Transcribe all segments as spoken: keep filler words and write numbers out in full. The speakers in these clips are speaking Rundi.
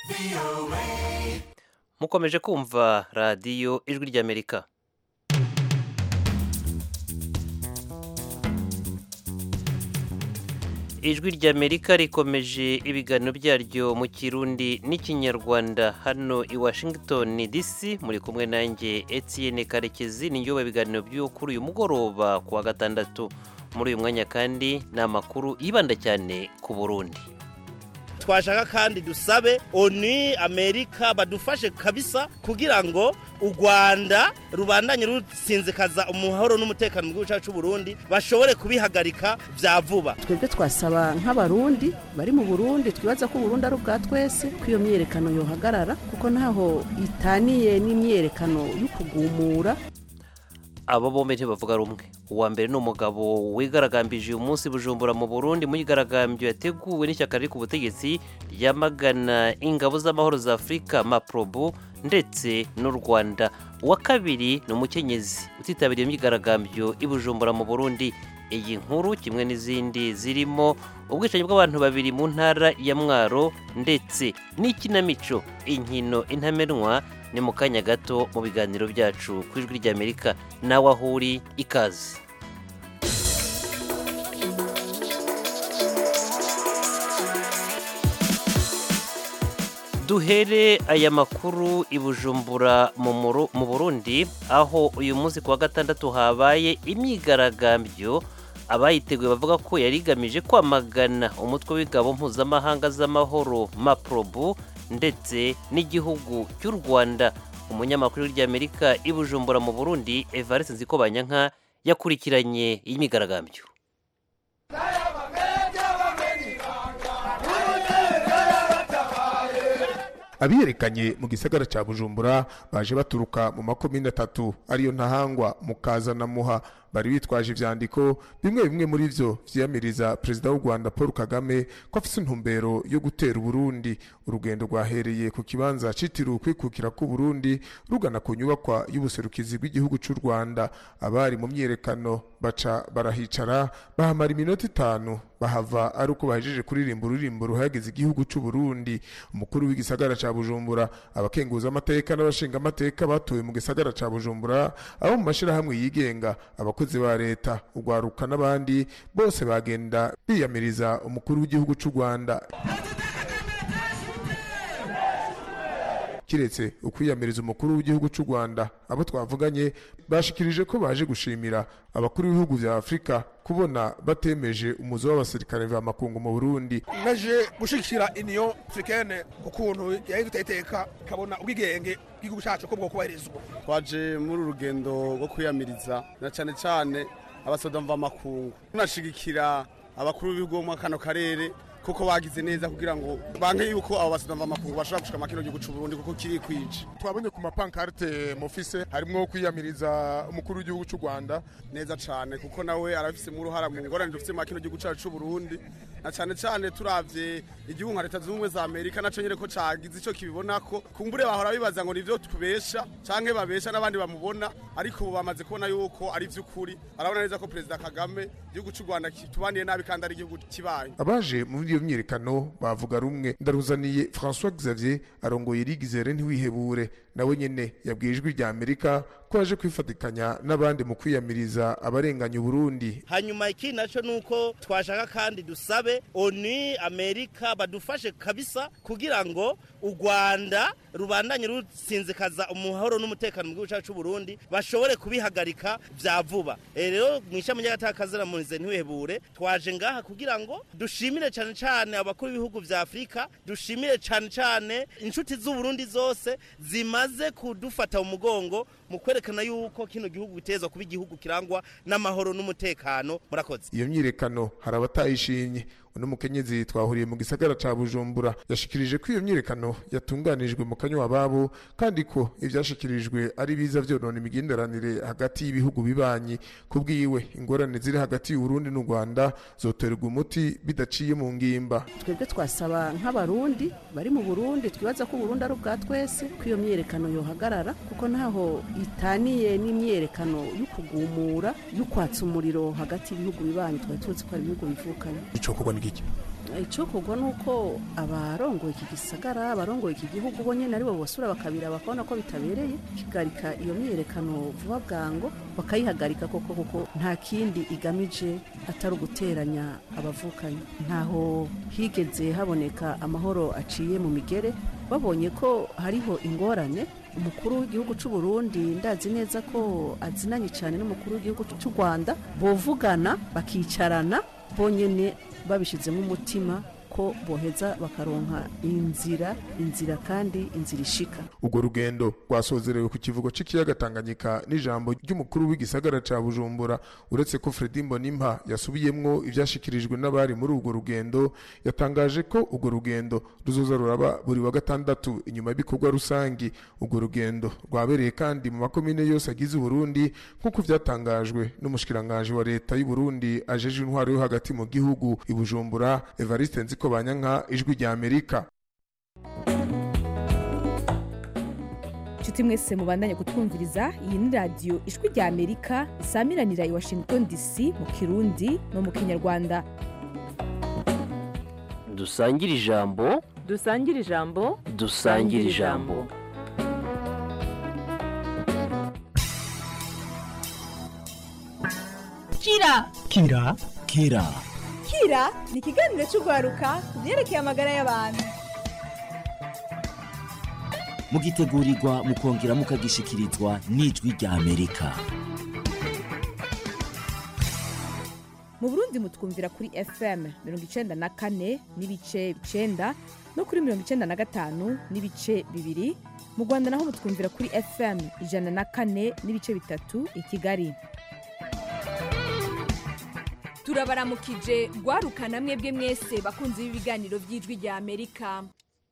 mukomeje kumva radiyo ijwi ry'Amerika. Ijwi ry'Amerika rikomeje ibiganiro byaryo mu Kirundi n'Ikinyarwanda hano i Washington D C. Muri kumwe nanjye Etienne Karekezi, ninjye ibiganiro byo kuri uyu mugoroba kuwa gatandatu. Muri uyu mwanya kandi ni amakuru yibanda cyane ku Burundi. Twashaka kandi dusabe ONU Amerika badufashe kabisa kugira ngo u Rwanda rubandanye rutsinzikaza umuhoro n'umutekano mu gihugu cyacu Burundi bashobore kubihagarika vya vuba. Twebwe twasaba nk'abarundi bari mu Burundi twibaza ko Burundi ari ubwa twese ko iyo myerekano yohagarara kuko ntaho itaniye n'imyerekano yo kugumura. Abo bombe bavuga rumwe. Uwa mbere ni umugabo wigaragambije uyu munsi Bujumbura mu Burundi mu yigaragambyo yateguwe n'ishyaka riri ku butegetsi ryamagana ingabo z'amahoro za Afrika Maprobu ndetse n'u Rwanda. Uwa kabiri ni umukenyezi utitabiriye imyigaragambyo i Bujumbura mu Burundi. Iyi nkuru kimwe n'izindi zirimo ubwicanyi bw'abantu babiri mu ntara ya Mwaro ndetse n'ikinamico inkino intamenwa ni mu kanya gato mu biganiro byacu ku ijwi ry'Amerika. Nawe ahuri ikaze. Duhere aya makuru i Bujumbura mu Burundi aho uyu munsi kuwa gatandatu habaye imyigaragambyo abayiteguye bavuga ko yari igamije kwamagana umutwe w'ingabo mpuzamahanga z'amahoro Maprobu ndetse n'igihugu cy'u Rwanda. Umunyamakuru w'Amerika i Bujumbura mu Burundi Evariste Nzikobanyanka yakurikiranye iyi myigaragambyo. Abiyerekanye mu gisagara cya Bujumbura baje baturuka mu makomine atatu ariyo Ntahangwa, Mukaza na Muha. Bari bitwaje ivyandiko bimwe bimwe muri vyo vyiyamiriza Perezida w'u Rwanda Paul Kagame ko afise intumbero yo gutera Burundi. Urugendo rwahereye ku kibanza citiriwe kwikukira ku Burundi rugana ku nyubakwa y'ubuserukizi bw'igihugu cy'u Rwanda. Abari mu myerekano baca barahicara bahamara iminota itanu bahava ari uko bahejeje kuririmba ururimbo ruhagize igihugu cy'u Burundi. Umukuru w'igisagara ca Bujumbura, abakenguza amateka n'abashinga amateka batuye mu gisagara ca Bujumbura, abo mu mashirahamwe yigenga, abakozi ba leta, ugwaruka n'abandi bose bagenda biyamiriza umukuru w'igihugu cy'u Rwanda. Kiretse ukwiyamiriza umukuru w'igihugu cy'u Rwanda, abo twavuganye bashikirije ko baje gushimira abakuru b'ibihugu vya Afrika kubona batemeje umuzo w'abasirikare ba makungu mu Burundi. Naje gushikira Union Africaine ukuntu yayiduteteka kabona ubwigenge bw'igihugu cyacu ko bwo kubahirizwa. Twaje muri urugendo rwo kwiyamiriza na cyane cyane abasoda mva makungu. Tunashigikira abakuru b'ibihugu mu kano karere kuko bagize neza kugira ngo banke yuko abo basoda mva makungu bashaka gushika makino gihugu cy'u Burundi kuko kiri kwije. Twabonye ku mapankarte mu office harimo kwiyamiriza umukuru w'igihugu cy'u Rwanda neza cyane kuko nawe arafise mu ruhara mu ngorane dufite makino gihugu cyacu cy'u Burundi. Na cyane cyane turavye igihugu nka leta z'ubumwe za Amerika naco nyere ko cagize ico kibibona ko kumbure bahora bibaza ngo nivyo tubesha canke babesha n'abandi bamubona, ariko bamaze kubona yuko ari vy'ukuri. Arabona neza ko Perezida Kagame igihugu cy'u Rwanda kitubaniye nabi kandi ari igihugu kibaye. Abaje mu iyo myirekano bavuga rumwe. Ndaruzaniye François Xavier arongoye Rigizere ntiwihebure, nawe nyene yabwiye ijwi ry'Amerika ko aje kwifatikanya n'abandi mu kwiyamiriza abarenganya Burundi. Hanyuma iki naco nuko twashaka kandi dusabe ONU Amerika badufashe kabisa kugira ngo u Rwanda rubandanye rutsinzikaza umuhoro n'umutekano mu gihugu cyacu Burundi bashobore kubihagarika vya vuba. Rero mwishami ry'agatakaza munize ntiwihebure twaje ngaha kugira ngo dushimire cyane cyane abakuru b'ibihugu vya Afrika, dushimire cyane cyane inshuti z'u Burundi zose zimaze kudufata umugongo mu kwerekana yuko kino gihugu bitezwa kuba igihugu kirangwa n'amahoro n'umutekano. Murakoze. Iyo myirekano hari abatayishimye. Uno mukenyezi twahuriye mu gisagara ca Bujumbura yashikirije ko iyo myirekano yatunganijwe mu kanywa babo kandi ko ivyashikirijwe ari biza vyonona imigenderanire hagati y'ibihugu bibanyi. Kubwiwe ingorane ziri hagati y'u Burundi n'u Rwanda zoterwa umuti bidaciye mu ngimba. Twebwe twasaba nk'abarundi bari mu Burundi twibaza ko Burundi ari ubwa twese ko iyo myerekano yohagarara kuko ntaho itaniye n'imyerekano yo kugumura yo kwatsa umuriro hagati y'ibihugu bibanyi. Twari tuzi ko ari ibihugu bivukanye. Ico kugwa n'igiki? icokorwa nuko abarongoye iki gisagara abarongoye iki gihugu bo nyene aribo bosura bakabira bakabona ko bitabereye kigarika iyo myiyerekano vuba bwango bakayihagarika koko kuko nta kindi igamije atari uguteranya abavukanye ntaho higeze haboneka amahoro aciye mu migere babonye ko hariho ingorane umukuru w'igihugu cy'u Burundi ndazi neza ko azinanye cyane n'umukuru w'igihugu cy'u Rwanda bovugana bakicarana bonyene babishizemo umutima ko boheza bakaronka inzira inzira kandi inzira ishika. Ugo rugendo rwasozerewe ku kivugo c'ikiyaga Tanganyika n'ijambo ry'umukuru w'igisagara ca Bujumbura uretse ko Fredy Mbonimpa yasubiyemwo ivyashikirijwe n'abari muri ugo rugendo yatangaje ko ugo rugendo ruzoza ruraba buri wa gatandatu inyuma y'ibikorwa rusangi. Ugo rugendo rwabereye kandi mu makomine yose agize Burundi nkuko vyatangajwe n'umushikiranganje wa leta y'u Burundi ajeje intwaro yo hagati mu gihugu i Bujumbura Evariste Nziko Banyanka, Ijwi rya Amerika. Nshuti mwese mubandanye kutwumviriza, iyi ni radio Ijwi rya Amerika isamiranira i Washington D C mu Kirundi no mu Kinyarwanda. Dusangira ijambo, dusangira ijambo, dusangira ijambo. Kira Kira Kira Kira ni ikiganiro cy'ugwaruka kubyerekeye amagara y'abantu. Mugitegurirwa mukongera mukagishikirizwa n'Ijwi rya Amerika. Mu Burundi mutwumvira kuri F M mirongo icenda na kane n'ibice icenda no kuri mirongo icenda na gatanu n'ibice bibiri. Mu Rwanda naho mutwumvira kuri F M ijana na kane n'ibice bitatu i Kigali. Turabaramukije gwarukana mwebwe mwese bakunze ibiganiro by'Ijwi rya Amerika.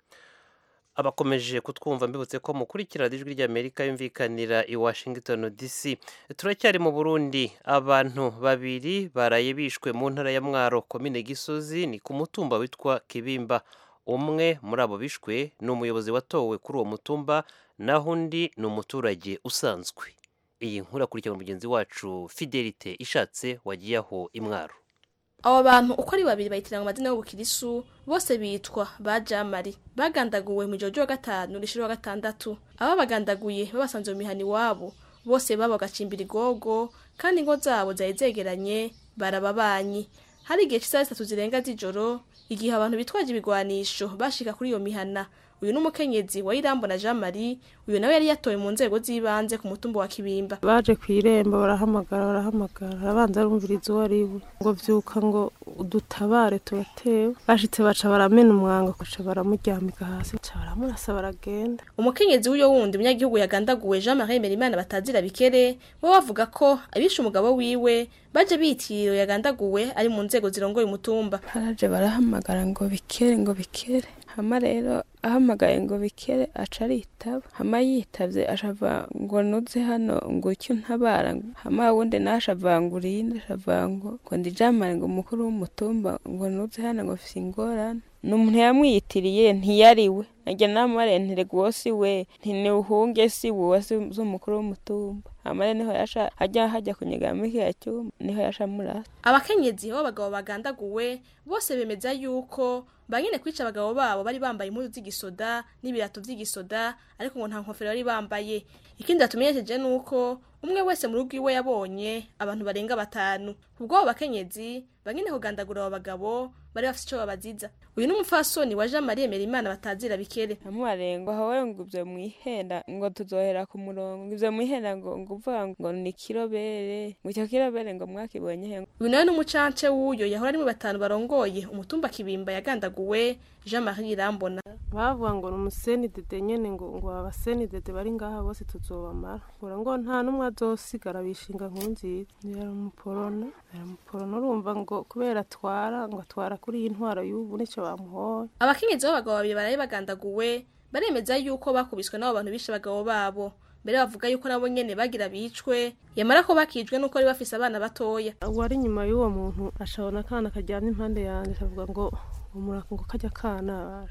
Abakomeje kutwumva mbibutse ko mukurikira Ijwi rya Amerika yumvikanira i Washington D C. Turacyari mu Burundi, abantu babiri baraye bishwe mu ntara ya Mwaro komine Gisozi ni ku mutumba witwa Kibimba. Umwe muri abo bishwe ni umuyobozi watowe kuri uwo mutumba naho undi ni umuturage usanzwe. Iyi nkuru akurikirana mugenzi wacu Fidelite Ishatse wagiye aho Imwaro. Abo bantu uko ari babiri bayitiranga amazina y'ubukirisu bose bitwa Bajamari bagandaguwe mu jojo wa gatanu rishiro wa gatandatu. Aba bagandaguye babasanze mu mihani wabo bose baba gacimbira igogo kandi ngo zabo zari zegeranye barababanyi. Hari igihe cy'isaha zitatu zirenga z'ijoro igihe abantu bitwaje ibigwanisho bashika kuri iyo mihana. Uyu numukenyezi wa Irambona Jean Marie uyu nawe yari yatoye mu nzego z'ibanze ku mutumba wa Kibimba. Baje kwiremba barahamagara barahamagara abanza arumviriza wariwe ngo vyuka ngo udutabare tubatewe bashitse baca baramena umwango kuca baramuryamika hasi baca baramurasa baragenda. Umukenyezi w'uyo wundi munyagihugu yagandaguwe Jean Marie Merimana batazira bikere bo bavuga ko abishe umugabo wiwe baje bitiro yagandaguwe ari mu nzego zirongoye umutumba. Baraje barahamagara ngo bikere ngo bikere hama rero ahamagaye ngo bikere aca aritaba hama yitavye ashava ngo nuze hano ngo icyo ntabara hama wundi nashavangura yindi ashavango ngo ndijamare ngo mukuru w'umutumba ngo nuze hano ngo fise ingorane n'umuntu yamwiyitiriye ntiyariwe najya namare ntiregwosi we ntinuhunge si wose z'umukuru w'umutumba amare niho yasha hajya hajya kunyegamike yacyo niho yasha murasa. Abakenyezi b'abagabo bagandaguwe bose bemeza yuko banyene kwica abagabo babo bari bambaye impuzu z'igisoda n'ibirato by'igisoda ariko ngo nta nkofero bari bambaye. Ikindi atumenyeje nuko umwe wese mu rugo iwe yabonye abantu barenga batanu. Ubwo abo bakenyezi banyene kugandagura abo bagabo bari bafite ico babaziza. Uyu n'umufasoni wa Jean Marie Merimana batazira bikere. Amuarengo hawe ngubye mwihenda ngo tuzohera ku murongo ngubye mwihenda ngo nguvuga ngo ni kirobere ngo cyo kirobere ngo mwakibonye he. Uyu nawe n'umucance w'uyo yahora ari mu batanu barongoye umutumba Kibimba yagandaguwe Jean Marie Irambona. Bavuga ngo umuseni dede nyene ngo ngo abaseni dede bari ngaha bose tuzobamara. Ngora ngo nta numwe azosigara bishinga nkunzi yari umuporona yari umuporona urumva ngo kubera twara ngo twara kuri intwaro y'ubu nico bamuhoye. Abakenyezi b'abagabo babiri baraye bagandaguwe baremeza yuko bakubiswe n'abo bantu bishe abagabo babo. Mbere bavuga yuko nabo nyene bagira bicwe yamara ko bakijwe nuko ari bafise abana batoya. Wari nyuma y'uwo muntu ashabona kana kajyana impande yanje avuga ngo umurako ngo kajya kana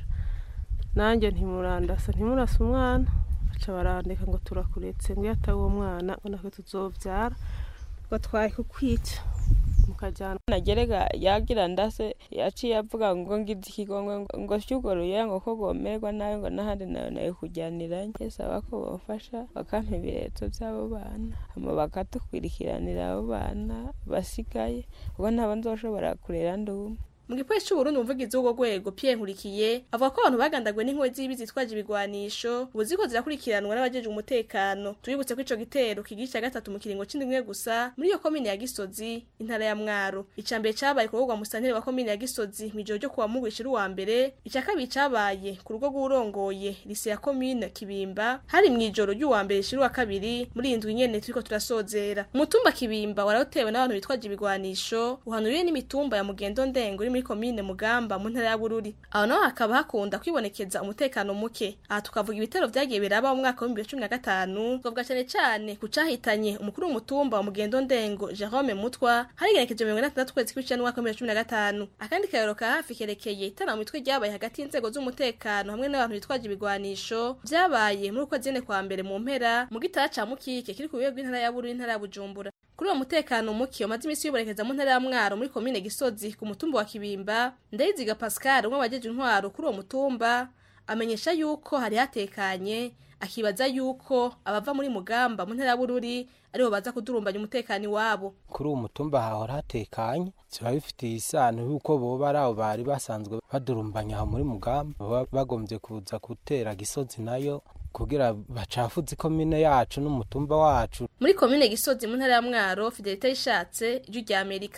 nanjye ntimurandasa ntimurasa umwana aca barandika ngo turakuretse ngo yatawe uwo mwana ngo nako tuzovyara ngo twaye kukwica tukajana nagerega yagira ndase yaciye avuga ngo ngize ikigongwe ngo cyugoruye ngo ko gomerwa nayo ngo nahandi nayo nayo kujyaniranye yesaba ko bofasha bakampa ibireto by'abo bana hama bakatukwirikiranira abo bana basigaye ubwo ntabo nzoshobora kurera ndumwe mu gipolisi cy'Uburundi umuvugizi w'ubwo rwego Pierre Nkurikiye avuga ko abantu bagandagwe n'inkozi z'ibibi zitwaje ibigwanisho ubu ziko zirakurikiranwa n'abajeje umutekano tubibutse ko ico gitero kigisha gatatu mu kiringo c'indwi gusa muri iyo komine ya Gisozi intara ya Mwaro icambere cabaye ku rugwa musanteri wa komine ya Gisozi mu ijoro ryo kuwa mugwishira uwa mbere ica kabiri cabaye ku rugo rw'urongoye lise ya komine Kibimba hari mu ijoro ry'uwa mbere shira wa kabiri muri indwi nyene turiko turasozera umutumba Kibimba waratewe n'abantu bitwaje ibigwanisho uhanuriye n'imitumba ya Mugendo Ndengo muri komine Mugamba mu ntara ya Bururi aho naho hakaba hakunda kwibonekeza umutekano muke aha tukavuga ibitero vyagiye biraba mu mwaka wa bibiri na cumi na gatanu twavuga cyane cyane kucahitanye umukuru w'umutumba wa Mugendo Ndengo Jerome Mutwa hari gerekeje mirongo itandatu kwezi kw'icenda mu mwaka wa bibiri na cumi na gatanu akandi kayoro ka hafi kerekeye itara mu mitwe ryabaye hagati y'inzego z'umutekano hamwe n'abantu bitwaje ibigwanisho vyabaye muri uko zine kwa mbere mu mpera mu gitara ca Mukike kiri ku biwe bw'intara ya Bururi intara ya Bujumbura kuri uwo mutekano muke umaze imisi yibonekeza mu ntara ya Mwaro muri komine Gisozi ku mutumba wa Kibimba Ndayiziga Pascal umwe wajeje intwaro kuri uwo mutumba amenyesha yuko hari hatekanye akibaza yuko abava muri Mugamba mu ntara ya Bururi ariho baza kudurumbanya umutekano wabo kuri uwo mutumba hahora hatekanye ziba bifitiye isano yuko boba ari abo bari basanzwe badurumbanya aho muri Mugamba bagombye kuza gutera Gisozi nayo kugira bacafuze komine yacu n'umutumba wacu muri komine Gisozi mu ntara ya Mwaro Fidelite yishatse ijwi rya Amerika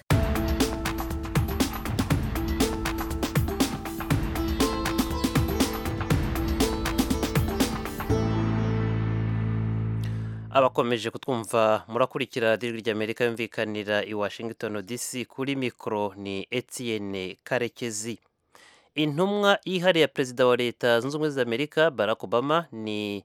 abakomeje kutwumva murakurikira ijwi rya Amerika yumvikanira i Washington D C kuri mikro ni Etienne Karekezi intumwa yihariye ya perezida wa leta zunze ubumwe za Amerika Barack Obama ni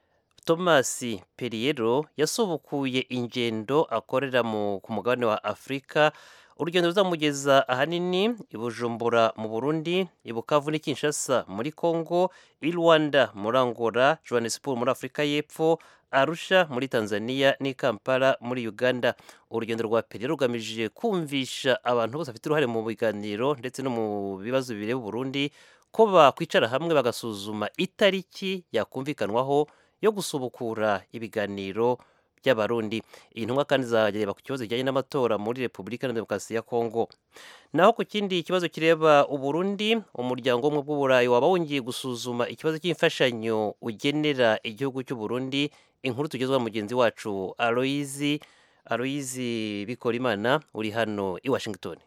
Thomas Perriello yasubukuye ingendo akorera mu ku mugabane wa Afrika urugendo ruzamugeza ahanini i Bujumbura mu Burundi i Bukavu n'i Kinshasa muri Congo i Rwanda muri Angola Johannesburg muri Afrika y'Epfo Arusha muri Tanzania n'i Kampala muri Uganda urugendo rwa Perriello rugamije kumvisha abantu bose bafite uruhare mu biganiro ndetse no mu bibazo bireba Burundi ko bakwicara hamwe bagasuzuma itariki yakumvikanwaho yo gusubukura ibiganiro by'abarundi iyi ntumwa kandi izareba ku kibazo kijyanye n'amatora muri Repubulika ya Demokarasi ya Kongo naho ku kindi kibazo kireba Uburundi umuryango umwe bw'Uburayi waba wongeye gusuzuma ikibazo cy'imfashanyo ugenera igihugu cy'u Burundi inkuru tugezwa mugenzi wacu Aloyizi Aloyizi Bikorimana uri hano i Washington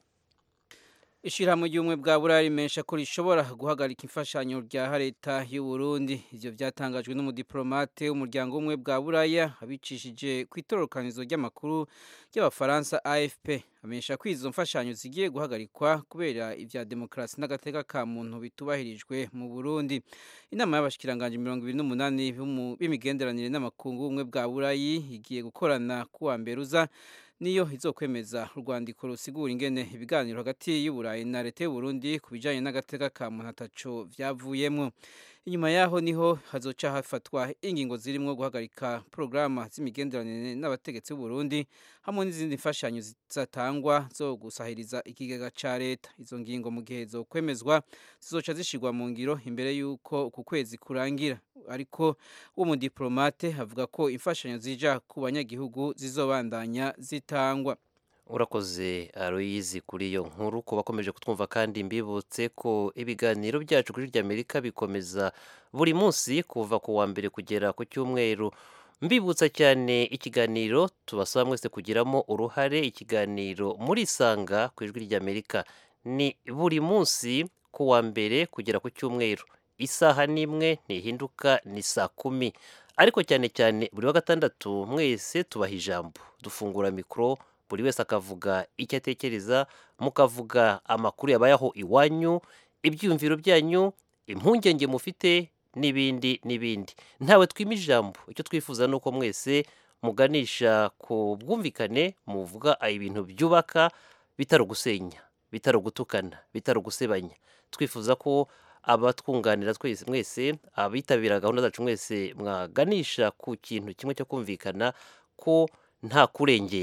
Ishirahamwe ry'ubumwe bwa Buraya rimesha ko rishobora guhagarika imfashanyo rya leta y'u Burundi ivyo vyatangajwe n'umudiplomate w'umuryango w'ubumwe bwa Buraya abicishije ku itororokanizo ry'amakuru y'abafaransa A F P amenyesha ko izo mfashanyo zigiye guhagarikwa kubera ivya demokrasi n'agateka ka muntu bitubahirijwe mu Burundi inama y'abashikiranganje mirongo ibiri n'umunani b'imigenderanire n'amakungu y'ubumwe bwa Buraya igiye gukorana kuwa mberuza niyo izokwemeza urwandiko rusigura ingene ibiganiro hagati y'Uburayi na leta y'u Burundi kubijanye n'agateka ka muntu ataco vyavuyemwo inyuma yaho niho hazoca hafatwa ingingo zirimwo guhagarika programa z'imigenderanire n'abategetsi b'u Burundi hamwe n'izindi mfashanyo zizatangwa zo gusahiriza ikigega ca leta izo ngingo mu gihe zo kwemezwa zizoca zishirwa mu ngiro imbere yuko ku kwezi kurangira ariko uwo mu diplomate avuga ko imfashanyo zija ku banyagihugu zizobandanya zitangwa urakoze Aloyizi kuri iyo nkuru ko bakomeje kutwumva kandi mbibutse ko ibiganiro byacu kuri ry'Amerika bikomeza buri munsi kuva ku wa mbere kugera ku cyumweru mbibutsa cyane ikiganiro tubasaba mwese kugiramo uruhare ikiganiro muri sanga ku ijwi ry'Amerika ni buri munsi ku wa mbere kugera ku cyumweru isaha nimwe ntihinduka ni saa kumi ariko cyane cyane buri wa gatandatu mwese tubaha ijambo dufungura mikro buri wese akavuga icyo atekereza mukavuga amakuru yabayeho iwanyu ibyumviro byanyu impungenge mufite n'ibindi n'ibindi ntawe twima ijambo icyo twifuza nuko mwese muganisha ku bwumvikane muvuga ibintu byubaka bitari gusenya bitari gutukana bitari gusebanya twifuza ko abatwunganira twese mwese abitabira gahunda zacu mwese mwaganisha ku kintu kimwe cyo kumvikana ko nta kurengera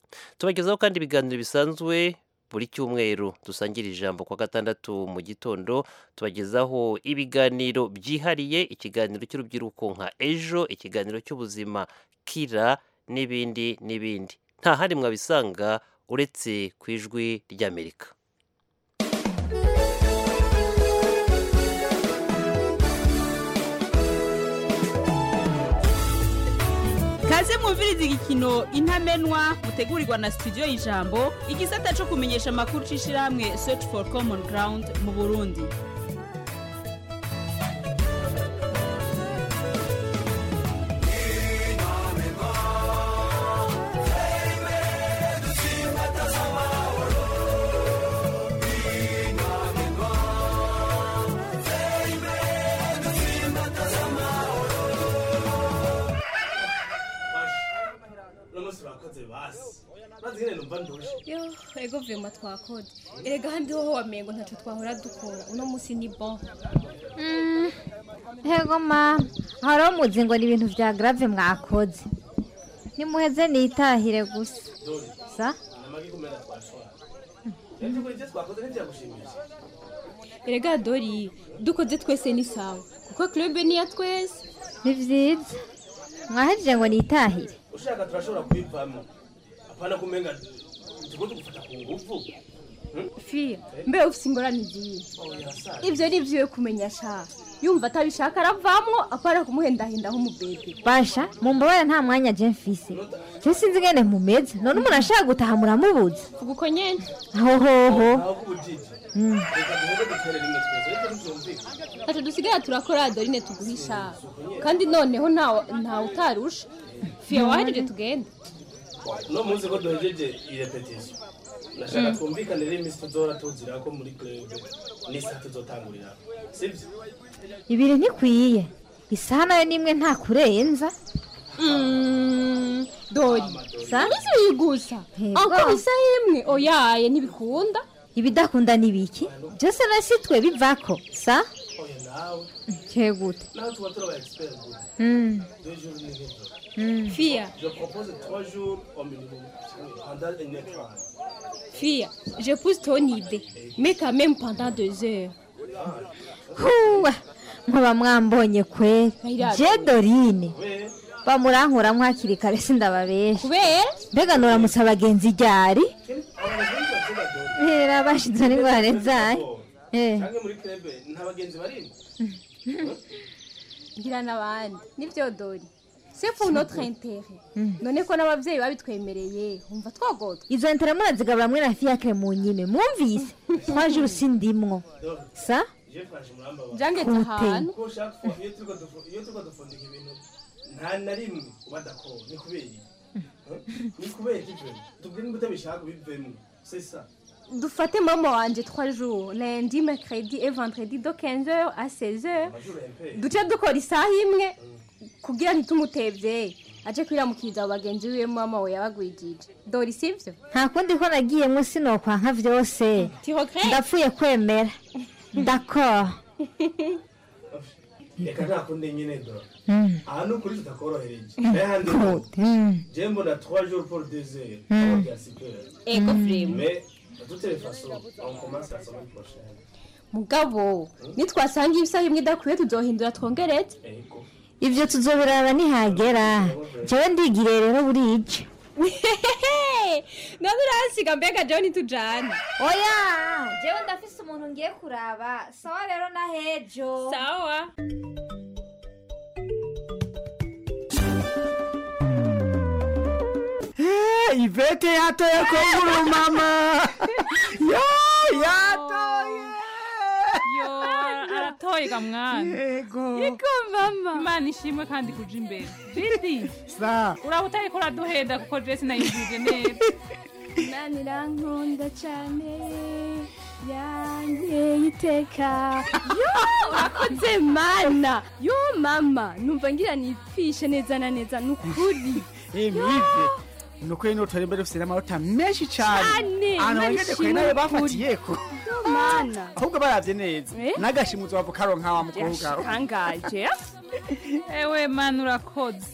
tubagezaho kandi ibiganiro bisanzwe buri cyumweru dusangira ijambo kwa gatandatu mu gitondo tubagezaho ibiganiro byihariye ikiganiro cy'urubyiruko nka ejo ikiganiro cy'ubuzima kira n'ibindi n'ibindi nta handi mwabisanga uretse ku ijwi ry'Amerika. Kaze mwumviriza igikino intamenwa mutegurirwa na studio y'Ijambo igisata cyo kumenyesha amakuru c'ishiramwe Search for Common Ground mu Burundi. Yo, ego vema twakode. Erega handi ho wamengo ntaco twahora dukora. Uno musi ni bon. Mm. Hego ma, haro muzingo ni ibintu vya grave mwakoze. Nimuheze nitahire gusa. Sa? Erega Dori, dukoze twese ni sawa. Kuko club ni ya twese. Ni vyiza. Mwaheje ngo nitahire. Ushaka turashobora kwivamo. Apana kumenga tuko tugufata ku ngufu. Fia, mbe ufise ingorane ziyi. Ivyo ni vyo kumenya sha. Yumva atabishaka aravamwo apara kumuhendahenda ho mubebe. Basha, mumbabara nta mwanya je mfise. Je sinzi ngene mumeze. None umuntu ashaka gutaha muramubuza. Uguko nyene. Ho ho ho. Mm. Ati dusigaye turakora Dorine tuguhisha. Kandi noneho nta nta utarusha. Fia wahejeje tugenda. No muzi ko dohejeje irepetition. Nashaka twumvikane rero imisi tuzora tuzira ko muri club ni saa tuzotangurira. Sivyo? Ibiri ntikwiye. Isaha nayo nimwe nta kurenza. Mm, Dori. Sa? Misi yigusa. Ako isaha imwe oyaye ntibikunda. Ibidakunda nibiki? Byose nasitwe bivako. Sa? Oya nawe. Kegute. Nawe tuba turaba expert gute. Mm. Deux jours ni gito. Mm. Fia. Je propose trois jours au minimum pendant une heure. Fia, je pousse ton idée, mais quand même pendant deux heures. Huwa, muba mwambonye kwe. Je Dorine. Bamurankura mwakiri kare sindababesha. Kubera? Mbega noramutsa abagenzi ryari? Hera bashize n'ingware zaye. Eh. Kange muri club nta bagenzi barimo. Ngira nabandi. Nivyo Dori. C'est pour notre intérêt. None ko n'abavyeyi babitwemereye, umva twogota. Izo intérêt murazigabura mwe na fiacre mu nyine. Mwumvise? Twaje urusindimwo. Sa? Jange tahana. Ko shaka fo iyo tuko iyo tuko dufundika ibintu. Nta na rimwe ubadakora. Ni kubera. Ni kubera ibyo. Tubwire ngo utabishaka bivemo. C'est ça. Dufate mama wanje trois jours, lundi, mercredi et vendredi de quinze heures à seize heures. Duce dukora isaha imwe kugira ntitumutevye. Aje kwiramukiza abagenzi wiwe mama we yabagwijije. Dori sivyo? Nta kundi ko nagiye mu sinokwa nka vyose. Ndapfuye kwemera. D'accord. Reka nta kundi nyine do. Aha ni ukuri tutakorohereje. Je mbona trois jours pour deux heures. Abagira super. Ego frame. Mais de toutes les façons, on commence la semaine prochaine. Mugabo, nitwasanga ibisaha imwe idakwiye tuzohindura twongeretse. Ego. Ivyo tuzobiraba nihagera. Jewe ndigire rero burije. Nabirasiga mbega John tujana. Oya, jewe ndafise umuntu ngiye kuraba. Sawa rero na hejo. Sawa. Hey, Ivete yatoye konguru mama. Yo, yatoye. Yo, aratoye gamwana. Yego. Yego mama. Imana ishimwe kandi kuja imbere. Jidi. Sa. Uraba utariko uraduhenda kuko dress nayijuje neza. Imana irankunda cyane. Yanjye iteka. Yo, urakoze mana. Yo mama, numva ngira nipfishe neza na neza nukuri. Emive. Nuko ino tari mbere ufite amanota menshi cyane. Ano wangeze kwe nawe bafatiye ko. Mana. Ahubwo baravye neza. Nagashimuzo bavuka ronka wa mukobwa. Kangaje. Ewe mana urakoze.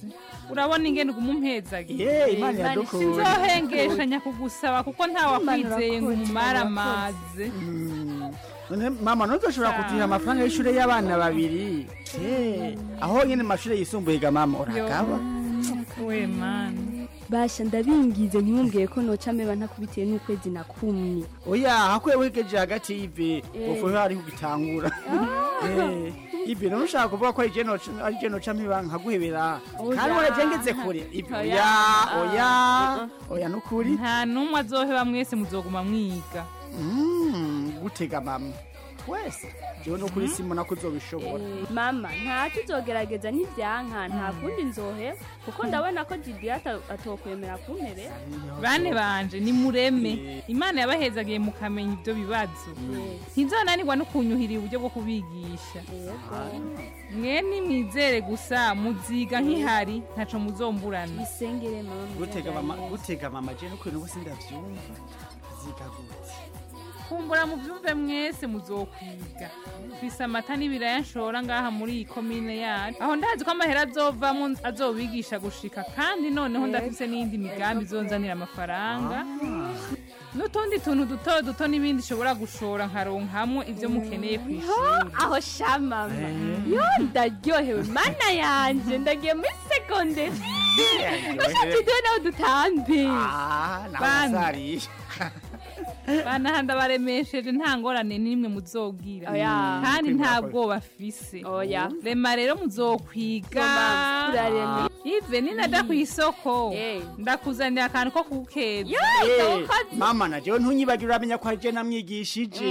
urabona ingene ugumumpezage Eh, Imana iradukunda. sinzohengeshanya kugusaba kuko ntawakwizeye ngo umumare amaze none mama ntuzoshobora kugira amafaranga y'ishure y'abana babiri Eh, aho nyene mu mashure yisumbuye ga mama uragaba we mani basha ndabingize ntimumbwiye ko noca meba ntakubitiye n'ukwezi na kumwe oya hakwiye wigeje hagati y'ive Eh. ufu hari kugitangura Eh, ive none ushaka kuvuga ko ari je noca ari je noca mpiba nkaguhebera Oya. kandi warajengeze kure ive Oya. oya oya oya nukuri nta n'umwe azoheba mwese muzoguma mwiga Mm, gutega mama twese jewe nukuri simona ko uzobishobora Eh, mama ntacyo uzogerageza ntivyanka nta kundi nzoheba kuko ndabona ko Didier ata- atokwemera kumpere bane banje ni mureme imana yabahezagiye mukamenya ibyo bibazo ntizonanirwa no kunyuhira uburyo bwo kubigisha mwe nimwizere gusa muziga nk'ihari ntaco muzomburana isengere mama gutega mama gutega mama je nukuri nuko sindavyumva ziga gute kumbura muvyumve mwese muzokwiga twise amata n'ibiraya nshora ngaha muri iyi komine yacu aho ndazi ko amahera azovamwo azobigisha gushika kandi noneho ndafise n'iyindi migambi izonzanira amafaranga n'utundi tuntu duto duto n'ibindi ishobora gushora nkaronkamwo ivyo mukeneye kw'ishuri aho sha mama yo ndaryohewe mana yanje ndagiye muri segonderi basha Didier nawe dutambe nabasarisha bana ndabaremesheje nta ngorane n'imwe muzobwira Oya. kandi nta bwoba afise Oya. rema rero muzokwiga Mama, turaremye. ive ninaja kw'isoko ndakuzanira akantu ko kukeza Eh, mama na jewe ntunyibagira uramenya ko je namwigishije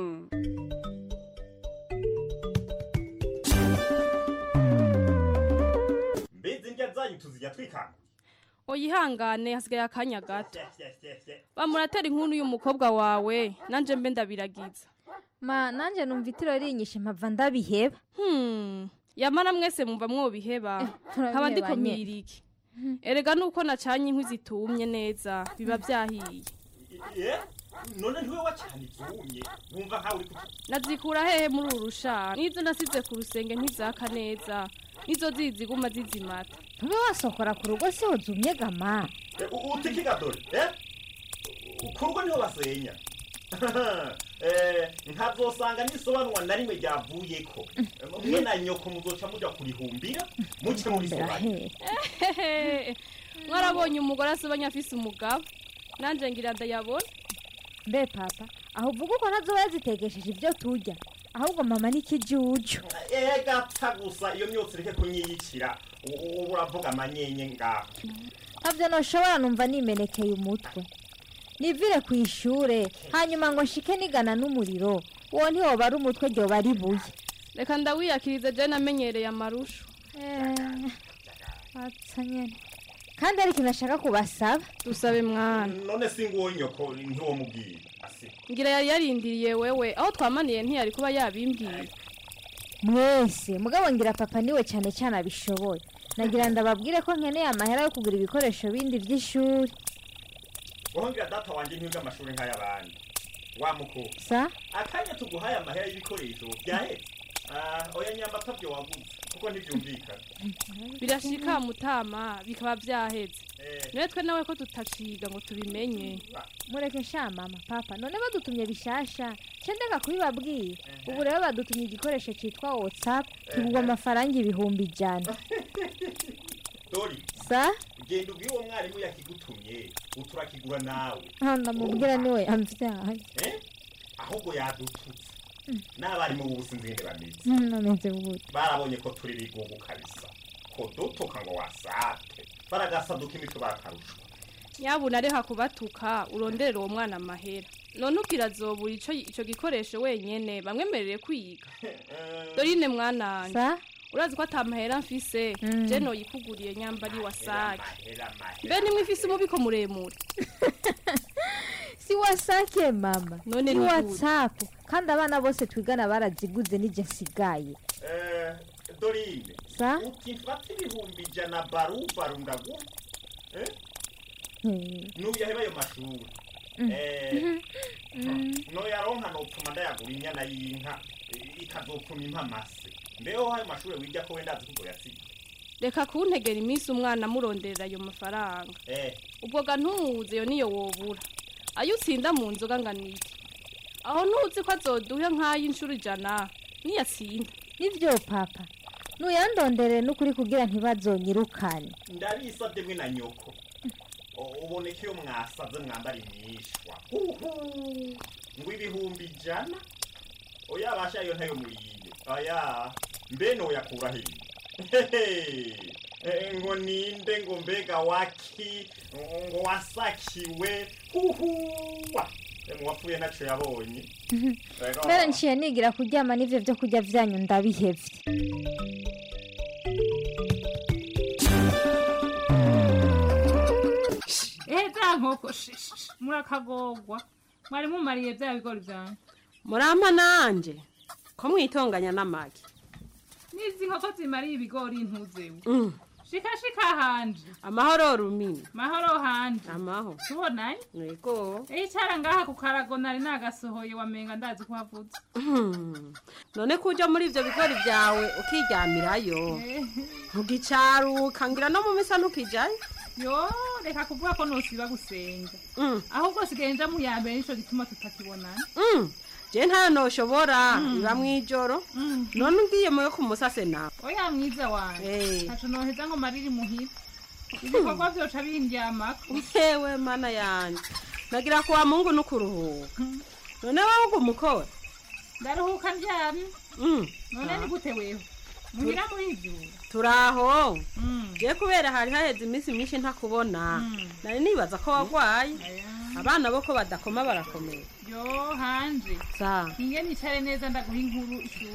mbizi ndya zanyu tuzijya twikanga oyihangane hasigaye akanya gato bamuratera inkuru y'umukobwa wawe nanje mbe ndabiragiza ma nanje numva itiro rinyishe mpava ndabiheba hmm yamara mwese mumva mwobiheba turabiheba nkaba nyene. ndikumira iki erega nuko nacanye inkwi zitumye neza biba byahiye Eh, none ntiwe wacana izumye wumva nkawe uri kuki nazikura hehe muri uru rushana n'izo nasize ku rusenge ntizaka neza nizo ziziguma zizimata ntube wasokora ku rugo se uzumye gama utikiga dore eh ku rugo niho basenya eh nkazosanga nisobanura na rimwe ryavuyeko mwe na nyoko muzoca muja kurihumbira muce mubisobanye mwarabonye umugore asobanya afise umugabo nanje ngira ndayabona mbe papa aho uvuga uko ntazoba yazitekesheje ibyo turya ahubwo mama n'ikijuju ega ta gusa iyo myotsi reke kunyiyicira ubu uravuga amanyenye ngaho ntabyo ntushobora numva nimenekeye umutwe nivire ku ishure hanyuma ngo nshike nigana n'umuriro uwo ntiwoba ari umutwe ryoba ari buye reka ndawiyakirize je namenyereye amarusho atsa nyene kandi ari ikintu ashaka kubasaba dusabe mwana none singuwo nyoko ntiwo mubwira asi ngira yari yarindiriye wewe aho twamaniye ntiyari kuba yabimbwiye mwese mugabo ngira papa niwe cyane cyane abishoboye nagira ndababwire ko nkeneye amahera yo kugura ibikoresho bindi by'ishuri wongera data wanje ntiga amashuri nk'ay'abandi wa mukuru sa akanya tuguhaye amahera y'ibikoresho byahetse ah oya nyamba tabyo waguze kuko ntibyumvikana birashika mutama bikaba byaheze netwe nawe ko tutaciga ngo tubimenye mureke sha mama papa none badutumye bishasha cendeka kubibabwira ubu rero badutumye igikoresho cyitwa whatsapp kigurwa amafaranga ibihumbi ijana dori sa genda ubwiye uwo mwarimu yakigutumye uturakigura nawe aho ndamubwira niwe amvyaye eh ahubwo yadututse n'abarimu b'ubusinzinde bameze nameze gute barabonye ko turi bigugu kabisa ko dutuka ngo wasate baragasaduka imitwe bakarushwa nyabuna reha kubatuka uronderera uwo mwana amahera none ukirazobura ico ico gikoresho wenyene bamwemerere kwiga dorine mwana sa urazi ko atamahera mfise je noyikuguriye nyambari wasake mbe nimwe ifise umubiko muremure si wasake mama none ni ni whatsapp kandi abana bose twigana baraziguze nije nsigaye eh dorine sa ukifata ibihumbi ijana barubaru ndagu eh nuyaheba ayo mashuri eh no yaronka nopfuma ndayagura inyana y'inka ikazopfuma impamase mbeho ayo mashuri wiga ko wenda azi kugo yasiga reka kuntegera iminsi umwana amuronderera ayo mafaranga ubwo ga ntuwuzi yo niyo wobura ayo utsinda mu nzoga nganiki aho ntuzi ko azoduhe nk'ay'inshuro ijana niyatsinda nivyo papa nuyandondere n'ukuri kugira ntibazonyirukane ndabisabye mwe na nyoko uboneka iyo mwasaze mwambara imyishwa ngo ibihumbi ijana oya basha yo ntayo muriye aya mbene uyakura hehe ngo ninde ngo mbega waki ngo wasakiwe huhuwa mwapfuye naco yabonye mbere nciye nigira kuryama n'ivyo vyo kurya vyanyu ndabihevye Eza nkoko murakagogwa mwari mumariye bya bigori byanyu murampa nanje ko mwitonganya n'amagi nizi nkoko zimariye ibigori ntuzewe shika shika hanje amahoro rumini mahoro hanje amaho tubonanye yego eh cyara ngaha ku karago nari nagasohoye wamenga ndazi ko havutse none kuja muri ivyo bigori byawe ukiryamirayo ntugicaruka ngira no mu misa ntukijayo yo reka kuvuga ko nosiba gusenga ahubwo sigenja mu yambere nico gituma tutakibonana je nta noshobora iba mwijoro none ngiye mu ku musase nawe oya mwiza wanje ntaco noheza ngo mariri muhira ibikorwa vyoca bindyamako yewe mana yanje nagira kuwa mungu nukuruhuka none wowe ugumukora ndaruhuka ndyamye none ni gute wewe muhira muri ivyo turaho je kubera hari haheze iminsi myinshi ntakubona nari nibaza ko wagwaye abana boko badakoma barakomeye yo hanje sa ninge nicare neza ndaguha inkuru ishusho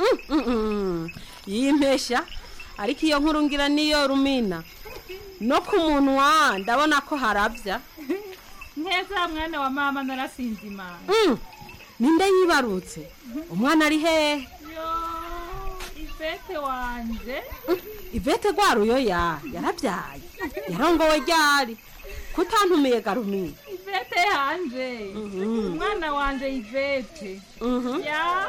yimpesha ariko iyo nkuru ngira niyo rumina no ku munwa ndabona ko haravya neza mwana wa mama narasinze imana ninde yibarutse umwana ari hehe Ivete wanje Ivete gwaruyo ya yaravyaye yarongowe ryari kutantumiye garumini Ivete hanje umwana wanje Ivete ya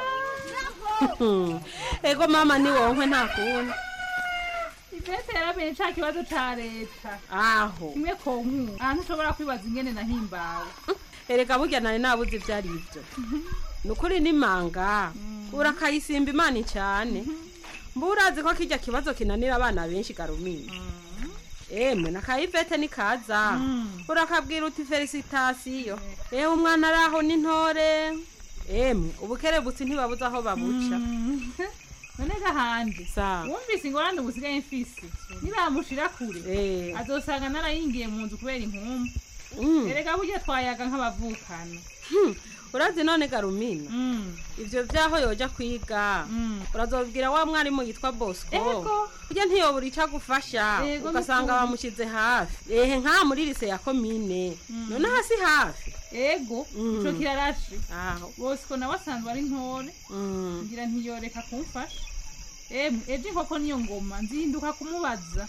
ego mama ni wonkwe ntakunda Ivete yaramenye ca kibazo ca leta aho kimwe ko nku ahantu ushobora kwibaza ingene nahimbawe erega burya nari nabuze ivyari ivyo nukuri ni manga urakayisimba imana cyane mburazi ko kijya kibazo kinanira abana benshi garumini emwe nakayivete nikaza urakabwira uti felicitation ewe umwana araho n'intore emwe ubukerebutsi ntibabuza aho babuca none gahande wumvise ingorane ubusigaye mfise nibamushira kure azosanga narayingiye mu nzu kubera inkumbu erega burya twayaga nk'abavukana urazi none garumina ivyo vyaho yoja kwiga urazobwira wa mwarimu yitwa Bosco burya ntiyobura ica gufasha ugasanga bamushize hafi ehe nka muri lise ya komine none hasi hafi ego ico kirarashe Bosco nawe asanzwe ari ntore ngira ntiyoreka kumfasha emwe ejo inkoko niyo ngoma nzinduka kumubaza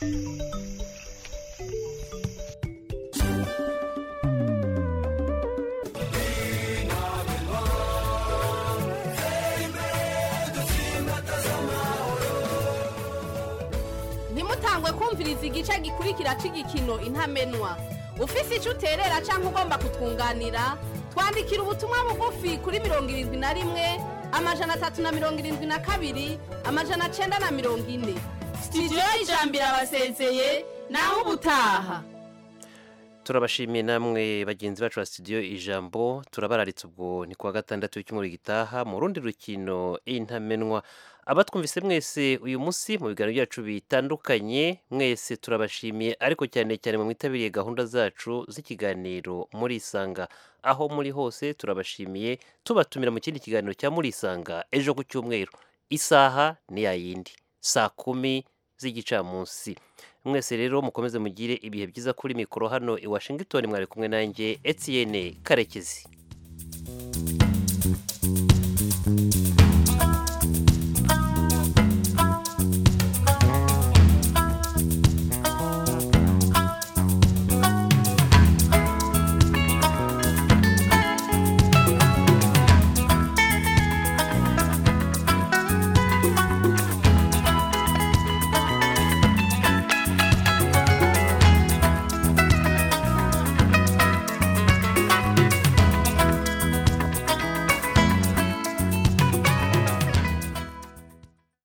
nimutangwe kumviriza igice gikurikira c'igikino intamenwa ufise ico uterera canke ugomba kutwunganira twandikira ubutumwa bugufi kuri mirongo irindwi na rimwe amajana atatu na mirongo irindwi na kabiri amajana cenda na mirongo ine studio y'ijambo irabasezeye naho ubutaha turabashimiye namwe bagenzi bacu ba studio ijambo turabararitse ubwo ni kuwa gatandatu w'icyumweru gitaha mu rundi rukino intamenwa abatwumvise mwese uyu munsi mu biganiro byacu bitandukanye mwese turabashimiye ariko cyane cyane mu mwitabiriye gahunda zacu z'ikiganiro muri isanga aho muri hose turabashimiye tubatumira mu kindi kiganiro cya muri isanga ejo ku cyumweru isaha ni ya yindi saa kumi z'igicamunsi mwese rero mukomeze mugire ibihe byiza kuri mikoro hano i Washington mwari kumwe nanjye Etienne Karekezi.